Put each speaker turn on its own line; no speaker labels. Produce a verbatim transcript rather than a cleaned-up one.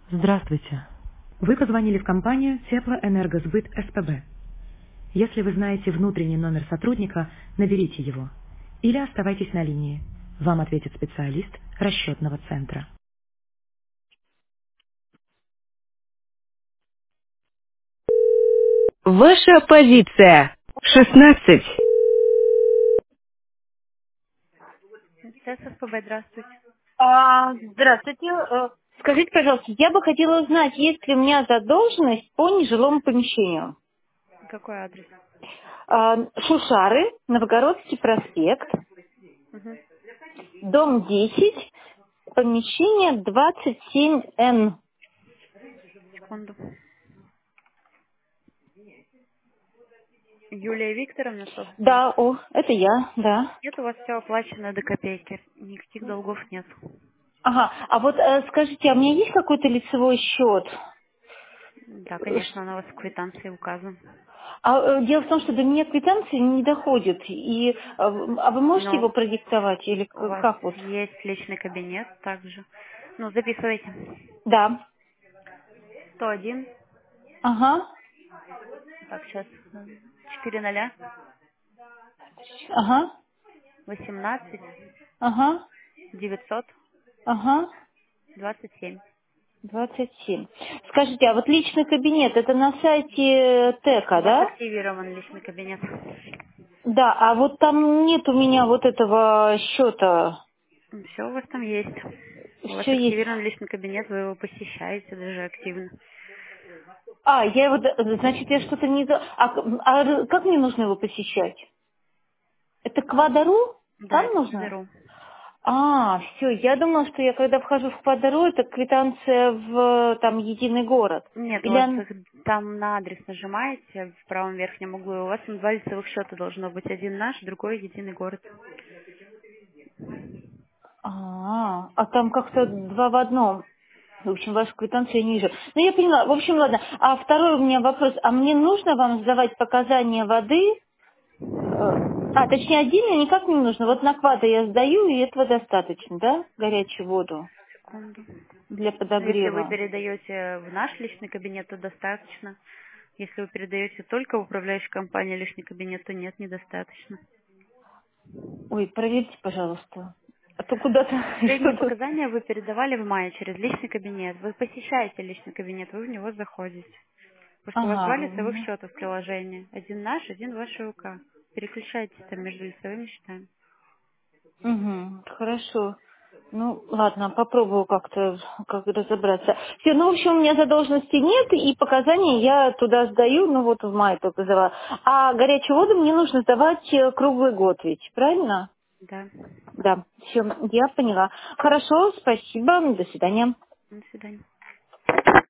Здравствуйте. Вы позвонили в компанию Теплоэнергосбыт СПБ. Если вы знаете внутренний номер сотрудника, наберите его. Или оставайтесь на линии. Вам ответит специалист расчетного центра.
Ваша позиция. шестнадцать.
Сейчас СПБ, здравствуйте.
А, здравствуйте. Э, Скажите, пожалуйста, я бы хотела узнать, есть ли у меня задолженность по нежилому помещению.
Какой адрес?
А, Шушары, Новгородский проспект,
Угу.
дом десять, помещение двадцать семь эн.
Секунду. Юлия Викторовна, собственник.
Да, о, это я, да.
Нет, у вас все оплачено до копейки. Никаких долгов нет.
Ага, а вот э, скажите, а у меня есть какой-то лицевой счет?
Да, конечно, он у вас в квитанции указан.
А э, дело в том, что до меня квитанции не доходит. И, э, а вы можете его
Но
продиктовать или
у
к-
вас
как вот?
есть личный кабинет также. Ну, записывайте.
Да.
сто один.
Ага.
Так, сейчас. четыре ноля.
Ага.
восемнадцать.
Ага.
девятьсот.
Ага.
двадцать семь.
двадцать семь. Скажите, а вот личный кабинет, это на сайте
У
ТЭКа,
вас
да?
активирован личный кабинет.
Да, а вот там нет у меня вот этого счета.
Все у вас там есть. У вас
Все есть.
активирован личный кабинет, вы его посещаете даже активно.
А, я его, д- значит, я что-то не... за- А, к- а р- как мне нужно его посещать? Это Квадару?
Да,
Там
это
нужно?
Квадару.
А, все, я думала, что я когда вхожу в Квадару, это квитанция в там единый город.
Нет, у
Или
вас
он...
их там на адрес нажимаете в правом верхнем углу, и у вас там два лицевых счета должно быть. Один наш, другой единый город.
А, а там как-то два в одном. В общем, вашу квитанцию я не вижу. Ну, я поняла. В общем, ладно. А второй у меня вопрос. А мне нужно вам сдавать показания воды? Э, А, точнее, отдельно никак не нужно. Вот на квада я сдаю, и этого достаточно, да? Горячую воду
Секунду.
для
Ну, если вы
подогрева.
передаете в наш личный кабинет, то достаточно. Если вы передаете только в управляющую компанию личный кабинет, то нет, недостаточно.
Ой, проверьте, пожалуйста. А то куда-то
Последние
что-то...
показания вы передавали в мае через личный кабинет. Вы посещаете личный кабинет, вы в него заходите. Потому что у вас два
Ага.
лицевых счета в приложении. Один наш, один ваш УК. Переключайтесь там между лицевыми счетами.
Угу, хорошо. Ну, ладно, попробую как-то как разобраться. Все, ну, в общем, у меня задолженности нет, и показания я туда сдаю, ну, вот в мае только сдавала. А горячую воду мне нужно сдавать э, круглый год ведь, правильно?
Да.
Да, все, я поняла. Хорошо, спасибо, до свидания.
До свидания.